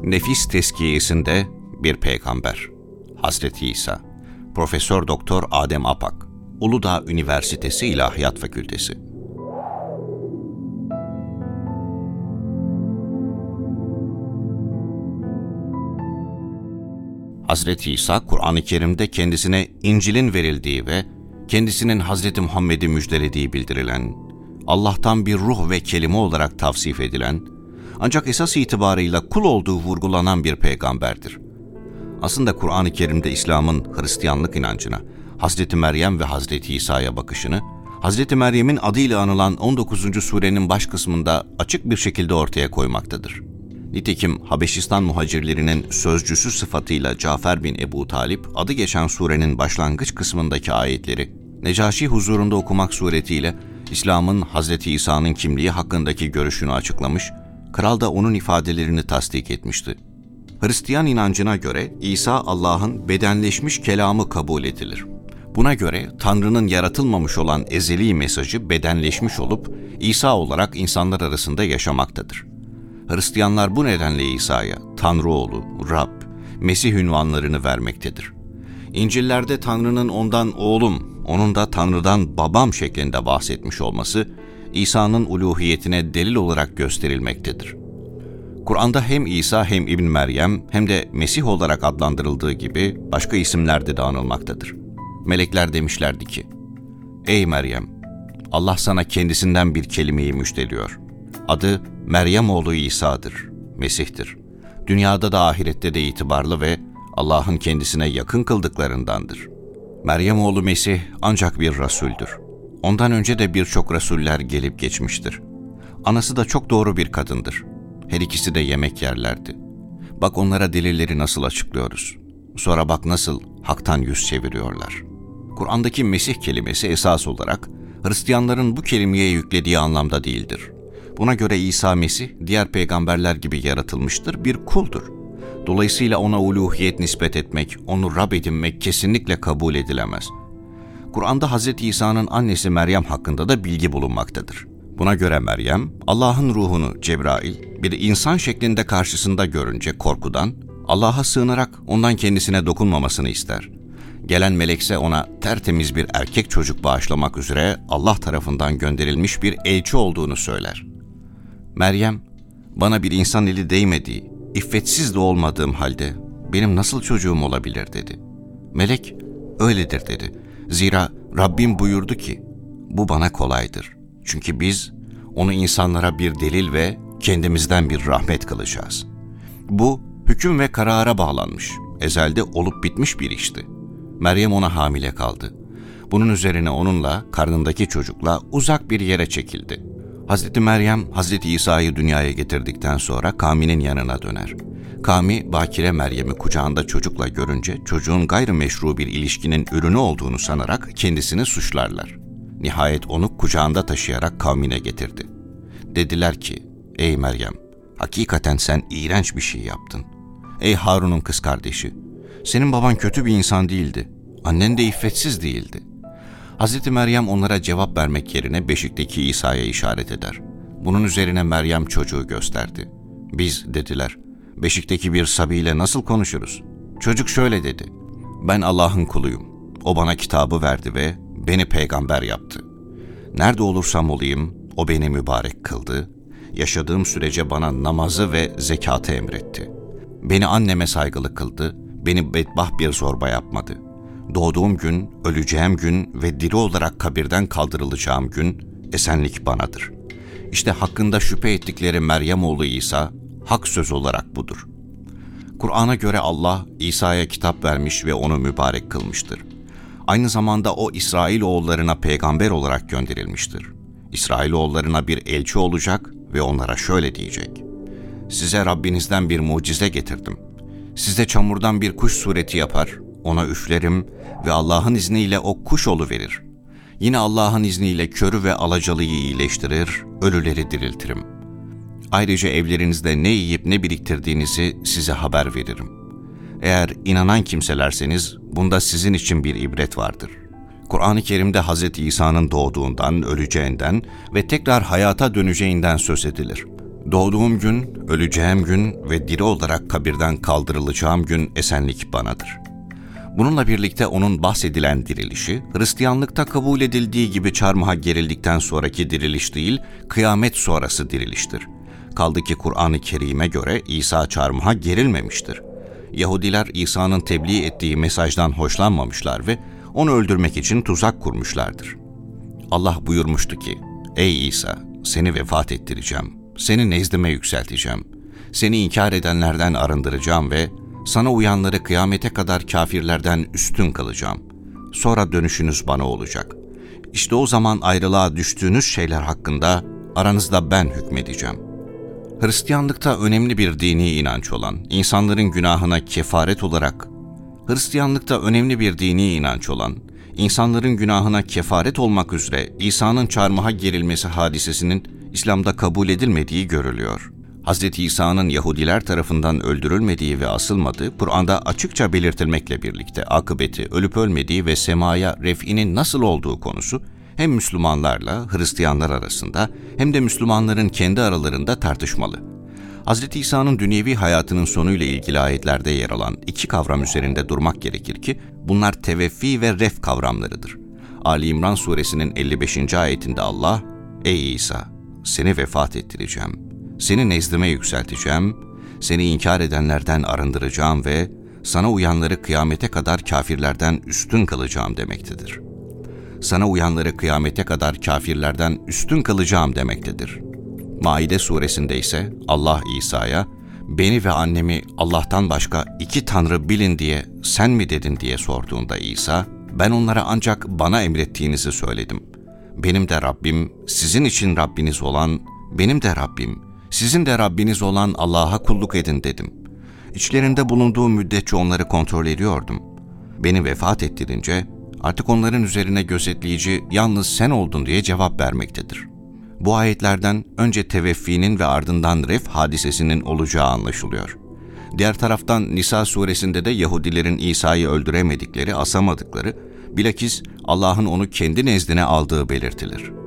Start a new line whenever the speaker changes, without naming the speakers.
Nefis tezkiyesinde bir peygamber, Hazreti İsa. Profesör Doktor Adem Apak, Uludağ Üniversitesi İlahiyat Fakültesi. Hazreti İsa, Kur'an-ı Kerim'de kendisine İncil'in verildiği ve kendisinin Hazreti Muhammed'i müjdelediği bildirilen, Allah'tan bir ruh ve kelime olarak tavsif edilen, ancak esas itibarıyla kul olduğu vurgulanan bir peygamberdir. Aslında Kur'an-ı Kerim'de İslam'ın Hristiyanlık inancına, Hazreti Meryem ve Hazreti İsa'ya bakışını, Hazreti Meryem'in adıyla anılan 19. surenin baş kısmında açık bir şekilde ortaya koymaktadır. Nitekim Habeşistan muhacirlerinin sözcüsü sıfatıyla Cafer bin Ebu Talip, adı geçen surenin başlangıç kısmındaki ayetleri Necaşi huzurunda okumak suretiyle İslam'ın Hazreti İsa'nın kimliği hakkındaki görüşünü açıklamış, kral da onun ifadelerini tasdik etmişti. Hristiyan inancına göre İsa Allah'ın bedenleşmiş kelamı kabul edilir. Buna göre Tanrı'nın yaratılmamış olan ezeli mesajı bedenleşmiş olup İsa olarak insanlar arasında yaşamaktadır. Hristiyanlar bu nedenle İsa'ya Tanrı oğlu, Rab, Mesih ünvanlarını vermektedir. İncil'lerde Tanrı'nın ondan oğlum, onun da Tanrı'dan babam şeklinde bahsetmiş olması, İsa'nın uluhiyetine delil olarak gösterilmektedir. Kur'an'da hem İsa hem İbn Meryem hem de Mesih olarak adlandırıldığı gibi başka isimlerde de anılmaktadır. Melekler demişlerdi ki, "Ey Meryem, Allah sana kendisinden bir kelimeyi müjdeliyor. Adı Meryem oğlu İsa'dır, Mesih'tir. Dünyada da ahirette de itibarlı ve Allah'ın kendisine yakın kıldıklarındandır. Meryem oğlu Mesih ancak bir Resul'dür. Ondan önce de birçok Resuller gelip geçmiştir. Anası da çok doğru bir kadındır. Her ikisi de yemek yerlerdi. Bak onlara delilleri nasıl açıklıyoruz. Sonra bak nasıl haktan yüz çeviriyorlar." Kur'an'daki Mesih kelimesi esas olarak Hristiyanların bu kelimeye yüklediği anlamda değildir. Buna göre İsa Mesih diğer peygamberler gibi yaratılmıştır, bir kuldur. Dolayısıyla ona uluhiyet nispet etmek, onu Rab edinmek kesinlikle kabul edilemez. Kur'an'da Hz. İsa'nın annesi Meryem hakkında da bilgi bulunmaktadır. Buna göre Meryem, Allah'ın ruhunu Cebrail bir insan şeklinde karşısında görünce korkudan, Allah'a sığınarak ondan kendisine dokunmamasını ister. Gelen melekse ona tertemiz bir erkek çocuk bağışlamak üzere Allah tarafından gönderilmiş bir elçi olduğunu söyler. Meryem, "Bana bir insan eli değmediği, iffetsiz de olmadığım halde benim nasıl çocuğum olabilir?" dedi. Melek, "Öyledir," dedi. "Zira Rabbim buyurdu ki, bu bana kolaydır. Çünkü biz onu insanlara bir delil ve kendimizden bir rahmet kılacağız." Bu, hüküm ve karara bağlanmış, ezelde olup bitmiş bir işti. Meryem ona hamile kaldı. Bunun üzerine onunla, karnındaki çocukla uzak bir yere çekildi. Hazreti Meryem, Hazreti İsa'yı dünyaya getirdikten sonra kavminin yanına döner. Kavmi, bakire Meryem'i kucağında çocukla görünce çocuğun gayrimeşru bir ilişkinin ürünü olduğunu sanarak kendisini suçlarlar. Nihayet onu kucağında taşıyarak kavmine getirdi. Dediler ki, "Ey Meryem, hakikaten sen iğrenç bir şey yaptın. Ey Harun'un kız kardeşi, senin baban kötü bir insan değildi, annen de iffetsiz değildi." Hazreti Meryem onlara cevap vermek yerine beşikteki İsa'ya işaret eder. Bunun üzerine Meryem çocuğu gösterdi. "Biz," dediler, "beşikteki bir sabiyle nasıl konuşuruz?" Çocuk şöyle dedi, "Ben Allah'ın kuluyum. O bana kitabı verdi ve beni peygamber yaptı. Nerede olursam olayım, o beni mübarek kıldı. Yaşadığım sürece bana namazı ve zekatı emretti. Beni anneme saygılı kıldı, beni bedbaht bir zorba yapmadı. Doğduğum gün, öleceğim gün ve diri olarak kabirden kaldırılacağım gün esenlik banadır. İşte hakkında şüphe ettikleri Meryem oğlu İsa, hak söz olarak budur." Kur'an'a göre Allah, İsa'ya kitap vermiş ve onu mübarek kılmıştır. Aynı zamanda o İsrailoğullarına peygamber olarak gönderilmiştir. İsrailoğullarına bir elçi olacak ve onlara şöyle diyecek: "Size Rabbinizden bir mucize getirdim. Size çamurdan bir kuş sureti yapar, ona üflerim ve Allah'ın izniyle o kuş oluverir. Yine Allah'ın izniyle körü ve alacalıyı iyileştirir, ölüleri diriltirim. Ayrıca evlerinizde ne yiyip ne biriktirdiğinizi size haber veririm. Eğer inanan kimselerseniz bunda sizin için bir ibret vardır." Kur'an-ı Kerim'de Hz. İsa'nın doğduğundan, öleceğinden ve tekrar hayata döneceğinden söz edilir. Doğduğum gün, öleceğim gün ve diri olarak kabirden kaldırılacağım gün esenlik banadır. Bununla birlikte onun bahsedilen dirilişi, Hristiyanlıkta kabul edildiği gibi çarmıha gerildikten sonraki diriliş değil, kıyamet sonrası diriliştir. Kaldı ki Kur'an-ı Kerim'e göre İsa çarmıha gerilmemiştir. Yahudiler İsa'nın tebliğ ettiği mesajdan hoşlanmamışlar ve onu öldürmek için tuzak kurmuşlardır. Allah buyurmuştu ki, "Ey İsa, seni vefat ettireceğim, seni nezdime yükselteceğim, seni inkar edenlerden arındıracağım ve sana uyanları kıyamete kadar kafirlerden üstün kılacağım. Sonra dönüşünüz bana olacak. İşte o zaman ayrılığa düştüğünüz şeyler hakkında aranızda ben hükmedeceğim." Hristiyanlıkta önemli bir dini inanç olan, insanların günahına kefaret olarak olmak üzere İsa'nın çarmıha gerilmesi hadisesinin İslam'da kabul edilmediği görülüyor. Hz. İsa'nın Yahudiler tarafından öldürülmediği ve asılmadığı Kur'an'da açıkça belirtilmekle birlikte akıbeti, ölüp ölmediği ve semaya ref'inin nasıl olduğu konusu hem Müslümanlarla Hristiyanlar arasında hem de Müslümanların kendi aralarında tartışmalı. Hz. İsa'nın dünyevi hayatının sonuyla ilgili ayetlerde yer alan iki kavram üzerinde durmak gerekir ki bunlar teveffi ve ref kavramlarıdır. Ali İmran suresinin 55. ayetinde Allah, "Ey İsa, seni vefat ettireceğim, seni nezdime yükselteceğim, seni inkar edenlerden arındıracağım ve sana uyanları kıyamete kadar kafirlerden üstün kılacağım" demektedir. Sana uyanları kıyamete kadar kafirlerden üstün kılacağım demektedir. Maide suresinde ise Allah İsa'ya, "Beni ve annemi Allah'tan başka iki tanrı bilin diye sen mi dedin?" diye sorduğunda İsa, "Ben onlara ancak bana emrettiğinizi söyledim. Benim de Rabbim, sizin için Rabbiniz olan, benim de Rabbim, sizin de Rabbiniz olan Allah'a kulluk edin" dedim. İçlerinde bulunduğum müddetçe onları kontrol ediyordum. Beni vefat ettirince artık onların üzerine gözetleyici yalnız sen oldun diye cevap vermektedir. Bu ayetlerden önce teveffinin ve ardından ref hadisesinin olacağı anlaşılıyor. Diğer taraftan Nisa suresinde de Yahudilerin İsa'yı öldüremedikleri, asamadıkları, bilakis Allah'ın onu kendi nezdine aldığı belirtilir.